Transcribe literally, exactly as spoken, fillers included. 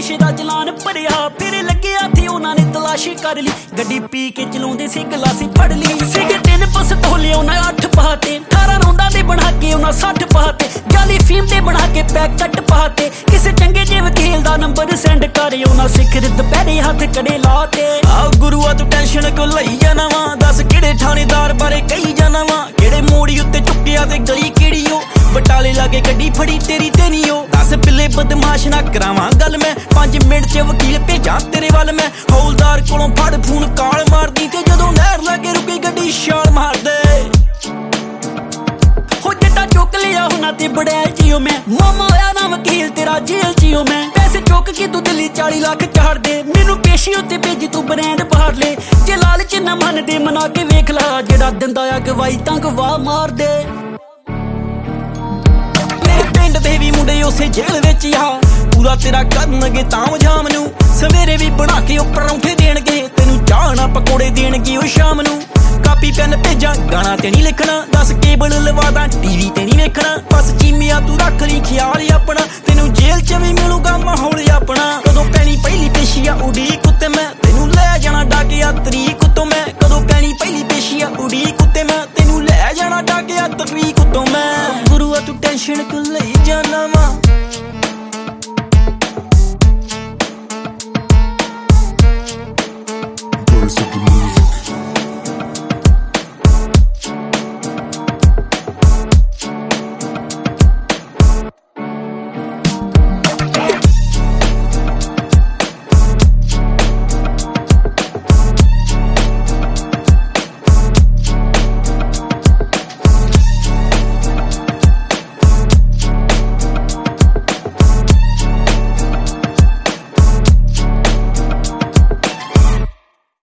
ਨਸ਼ੇ ਦਾ ਚਲਾਨ ਭਰਿਆ ਫਿਰ ਲੱਗਿਆ ਥੇ ਉਹਨਾਂ ਨੇ ਤਲਾਸ਼ੀ ਕਰ ਲਈ ਗੱਡੀ ਪੀ ਕੇ ਚਲਾਉਂਦੇ ਸੀ ਗਲਾਸੀ ਫੜ ਲਈ ਸੀਗੇ ਤਿੰਨ ਪਿਸਤੌਲੇ ਉਹਨਾਂ ਅੱਠ ਪਾਤੇ ਅਠਾਰਾਂ ਰੌਂਦਾਂ ਦੇ ਬਣਾ ਕੇ ਉਹਨਾਂ ਸੱਠ ਪਾਤੇ ਜਾਲੀ ਫੀਮ ਦੇ ਬਣਾ ਕੇ ਪੈਕਟ ਪਾਤੇ ਕਿਸੇ ਚੰਗੇ ਜਿਹੇ ਵਕੀਲ ਦਾ ਨੰਬਰ ਸੈਂਡ ਕਰ ਉਹਨਾਂ ਸਿਖਰ ਦੁਪਹਿਰੇ ਹੱਥ ਕੜੇ ਲਾਤੇ ਆ ਗੁਰੂਆ ਤੂੰ ਟੈਨਸ਼ਨ ਕਿਉਂ ਲਈ ਜਾਣਾ ਵਾ ਦੱਸ ਕਿਹੜੇ ਥਾਣੇਦਾਰ ਬਾਰੇ ਕਹੀ ਜਾਣਾ ਵਾ ਕਿਹੜੇ ਮੋੜੀ ਉੱਤੇ ਚੁੱਕਿਆ ਤੇ ਗਲੀ ਕਿਹੜੀ ਓ ਬਟਾਲੇ ਲਾਗੇ ਗੱਡੀ ਫੜੀ ਤੇਰੀ ਤੇ ਨੀ ਓ ਦੱਸ ਬਿੱਲੇ ਬਦਮਾਸ਼ ਨਾ ਕਰਾਵਾਂ ਗੱਲ ਮੈਂ ਪੰਜ ਮਿੰਟ ਚ ਵਕੀਲ ਭੇਜਾਂ ਤੇਰੇ ਵੱਲ ਮੈਂ ਹੌਲਦਾਰ ਕੋਲੋਂ ਫੜ ਫੋਨ ਕਾਲ ਮਾਰਦੀ ਤੇ ਜਦੋਂ ਨਹਿਰ ਲਾਗੇ ਰੁਕੀ ਗੱਡੀ ਛਾਲ ਮਾਰਦੇ ਹੋ ਜੱਟਾ ਚੁੱਕ ਲਿਆ ਹੁਣਾ ਤੇ ਬੜੈਲ ਚੀਓ ਮੈਂ ਮਾਮਾ ਹੋਇਆ ਨਾ ਵਕੀਲ ਤੇਰਾ ਜੇਲ੍ਹ ਚੀਓ ਮੈਂ ਪੈਸੇ ਚੁੱਕ ਕੇ ਤੂੰ ਦਿੱਲੀ ਚਾਲੀ ਲੱਖ ਚਾੜ ਦੇ ਮੈਨੂੰ ਪੇਸ਼ੀ ਉੱਤੇ ਭੇਜੀ ਤੂੰ ਬ੍ਰਾਂਡ ਬਾਹਰ ਲੈ ਜੇ ਲਾਲਚ ਨਾ ਮੰਨਦੇ ਮਨਾ ਕੇ ਵੇਖ ਲਾ ਜਿਹੜਾ ਦਿੰਦਾ ਆ ਗਵਾਈ ਤਾਂ ਗਵਾ ਮਾਰ ਦੇ ਪਿੰਡ ਦੇ ਵੀ ਮੁੰਡੇ ਉਸੇ ਜੇਲ੍ਹ ਵਿੱਚ ਆ ਪੂਰਾ ਤੇਰਾ ਕਰਨਗੇ ਤਾਂ ਵਜਾਮ ਨੂੰ ਸਵੇਰੇ ਵੀ ਬਣਾ ਕੇ ਉਹ ਪਰੌਂਠੇ ਦੇਣਗੇ ਤੈਨੂੰ ਚਾਹ ਨਾ ਪਕੌੜੇ ਦੇਣਗੇ ਉਹ ਸ਼ਾਮ ਨੂੰ ਕਾਪੀ ਪੈਨ ਭੇਜਾਂ ਗਾਣਾ ਤੇ ਨਹੀਂ ਲਿਖਣਾ ਦੱਸ ਕੇਬਲ ਲਵਾ ਦਾਂ ਟੀਵੀ ਤੇ ਨਹੀਂ ਵੇਖਣਾ ਬਸ ਚੀਮਿਆ ਤੂੰ ਰੱਖ ਲਈ ਖਿਆਲ ਆਪਣਾ ਤੈਨੂੰ ਜੇਲ੍ਹ ਚ ਵੀ ਮਿਲੂਗਾ ਮਾਹੌਲ ਆਪਣਾ ਕਦੋਂ ਪੈਣੀ ਪਹਿਲੀ ਪੇਸ਼ੀ ਆ ਉਡੀਕ